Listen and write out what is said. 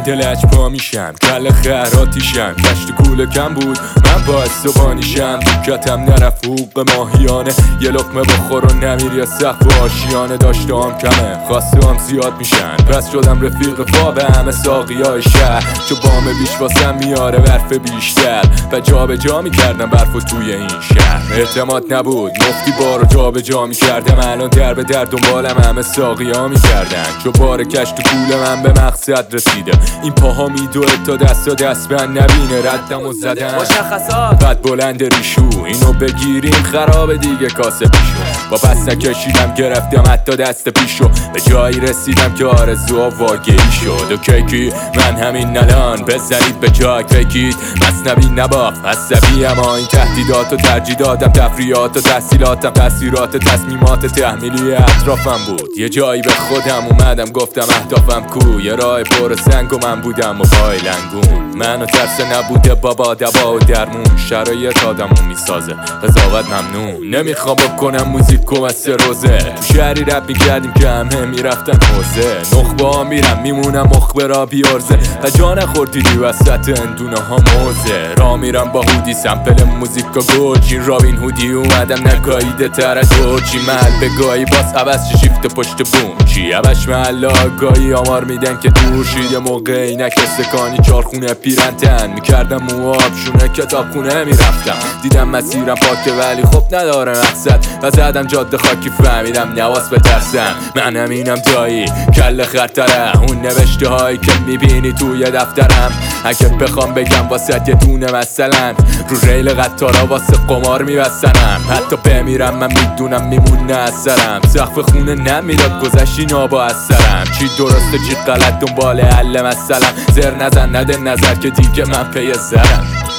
لج پا میشم، کل خیراتیشم، کشت کوله کم بود من باعث زبانیشم. دوکتم نرفت حقوق ماهیانه، یه لقمه بخور و نمیر یا سقف و آشیانه. داشته هم کمه خواسته هم زیاد میشن، پس شدم رفیق فا به همه ساقی های شهر. چو بام بیش واسم میاره برف بیشتر و جا به جا میکردم برف و توی این شهر. اعتماد نبود مفتی بارو جا به جا میکردم، الان در به در دنبالم همه ساقی ها میکردن. چو بار کشت کوله من به مقصد رسیده، این پاها میدوه تا دست بند نبینه. ردم و زدن مشخصات قد بلند ریشو، اینو بگیریم خراب دیگه کاسه پیشو. با پس نکشیدم گرفتم حتی دست پیشو، به جایی رسیدم که آرزوها واقعی شد. اوکی من همین الان بزنید به جاک بگید مصنوی نباف عصبی، اما این تهدیدات و ترجیح دادم تفریحات و تحصیلاتم تاثیرات تصمیمات تحمیلی اطرافم بود. یه جایی به خودم اومدم گفتم اهدافم کو، یه راه پر سنگ و من بودم و پای لنگون. منو ترس نبوده بابا دوا و درمون، شرایط آدمو میسازه قضاوت ممنون. نمیخوام بکنم موزیکو مثل روزه، تو شهری رپ میکردیم که همه میرفتن حوزه. نخبه ها میرم میمونم مخبرا بیارزه و جا نخوردیدی وسط اندونه ها موزه. را میرم با هودی سمپل موزیکا گوچی، رابین هودی اومدم نکاییده تردو چی. محل بگاهی باز عوض چی شیفت پشت بوم چی عوض محل آگاهی آمار میدن که دور شید. یه موقعی نکستکانی چارخونه پیرنتن میکردم مواب شونه کتاب خونه میرفتم. دیدم مسیرم پاکه ولی خب نداره مقصد و زدم جاده خاکی فهمیدم نواز بترسم. من همینم دایی کل خرطره، اون نوشته هایی که میبینی توی دفترم. اگه بخوام بگم واسه یه دونه مثلا رو ریل قطارا واسه قمار میبستنم. حتی بمیرم من میدونم میمونه اثرم، سقف خونه نمیداد گذشتی نابا اثرم. چی درسته چی غلط دنبال حل مثلا، زر نزن نده نظر که دیگه من پی زرم.